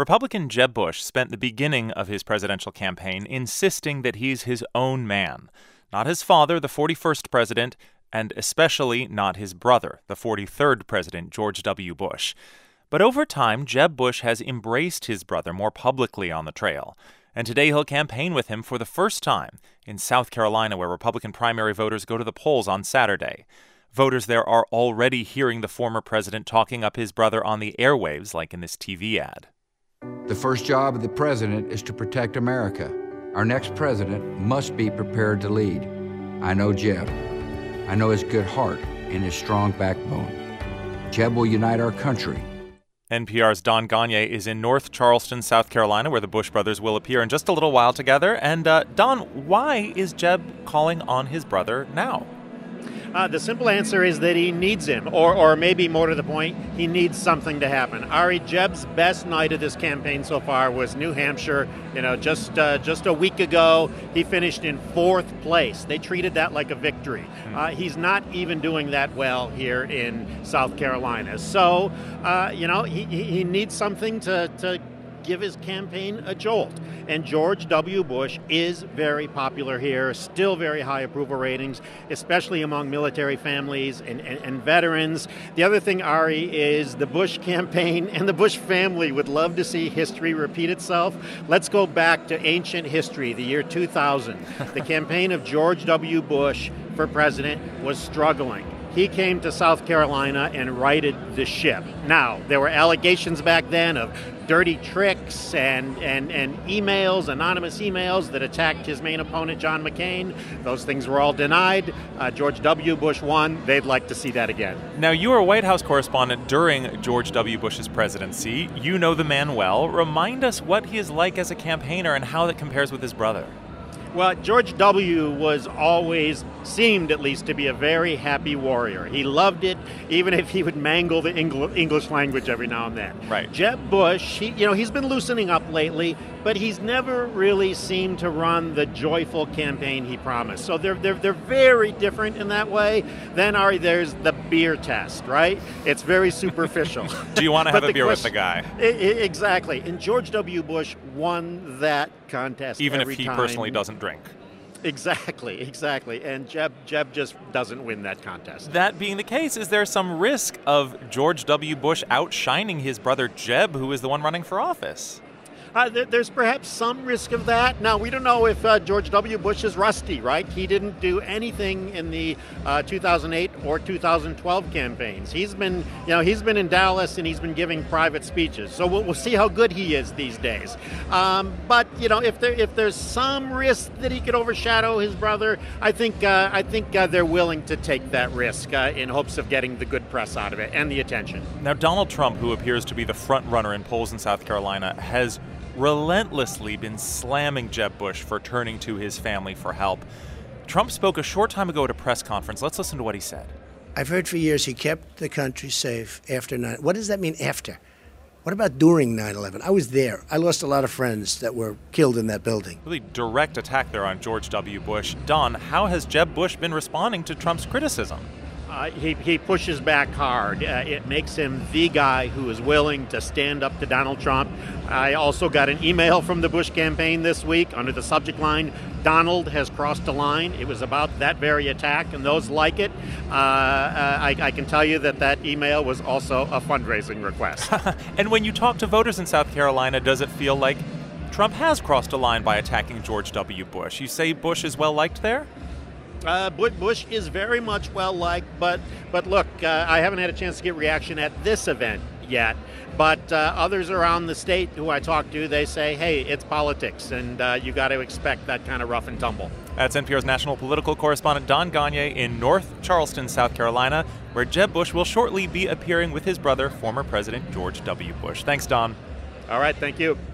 Republican Jeb Bush spent the beginning of his presidential campaign insisting that he's his own man, not his father, the 41st president, and especially not his brother, the 43rd president, George W. Bush. But over time, Jeb Bush has embraced his brother more publicly on the trail. And today he'll campaign with him for the first time in South Carolina, where Republican primary voters go to the polls on Saturday. Voters there are already hearing the former president talking up his brother on the airwaves, like in this TV ad. The first job of the president is to protect America. Our next president must be prepared to lead. I know Jeb. I know his good heart and his strong backbone. Jeb will unite our country. NPR's Don Gonyea is in North Charleston, South Carolina, where the Bush brothers will appear in just a little while together. And Don, why is Jeb calling on his brother now? The simple answer is that he needs him, or maybe more to the point, he needs something to happen. Ari, Jeb's best night of this campaign so far was New Hampshire. Just a week ago, he finished in 4th place. They treated that like a victory. He's not even doing that well here in South Carolina. So, he needs something to give his campaign a jolt. And George W. Bush is very popular here, still very high approval ratings, especially among military families and veterans. The other thing, Ari, is the Bush campaign and the Bush family would love to see history repeat itself. Let's go back to ancient history, the year 2000. The campaign of George W. Bush for president was struggling. He came to South Carolina and righted the ship. Now, there were allegations back then of dirty tricks and emails, anonymous emails that attacked his main opponent, John McCain. Those things were all denied. George W. Bush won. They'd like to see that again. Now, you were a White House correspondent during George W. Bush's presidency. You know the man well. Remind us what he is like as a campaigner and how that compares with his brother. Well, George W. was always, seemed at least, to be a very happy warrior. He loved it, even if he would mangle the English language every now and then. Right. Jeb Bush, he's been loosening up lately, but he's never really seemed to run the joyful campaign he promised. So they're very different in that way. Then, Ari, there's the beer test, right? It's very superficial. Do you want to have a beer with the guy? Exactly. And George W. Bush won that contest even every if he time. Personally doesn't drink. Exactly. And Jeb just doesn't win that contest. That being the case, is there some risk of George W. Bush outshining his brother Jeb, who is the one running for office? There's perhaps some risk of that. Now, we don't know if George W. Bush is rusty, right? He didn't do anything in the 2008 or 2012 campaigns. He's been in Dallas and he's been giving private speeches. So we'll see how good he is these days. But if there's some risk that he could overshadow his brother, I think they're willing to take that risk in hopes of getting the good press out of it and the attention. Now, Donald Trump, who appears to be the front runner in polls in South Carolina, has relentlessly been slamming Jeb Bush for turning to his family for help. Trump spoke a short time ago at a press conference. Let's listen to what he said. I've heard for years he kept the country safe after 9/11. What does that mean, after? What about during 9/11? I was there. I lost a lot of friends that were killed in that building. Really direct attack there on George W. Bush. Don, how has Jeb Bush been responding to Trump's criticism? He pushes back hard. It makes him the guy who is willing to stand up to Donald Trump. I also got an email from the Bush campaign this week under the subject line, "Donald has crossed a line." It was about that very attack, and those like it. I can tell you that email was also a fundraising request. And when you talk to voters in South Carolina, does it feel like Trump has crossed a line by attacking George W. Bush? You say Bush is well-liked there? Bush is very much well-liked, but look, I haven't had a chance to get reaction at this event yet. But others around the state who I talk to, they say, hey, it's politics, and you got to expect that kind of rough and tumble. That's NPR's national political correspondent Don Gonyea in North Charleston, South Carolina, where Jeb Bush will shortly be appearing with his brother, former President George W. Bush. Thanks, Don. All right, thank you.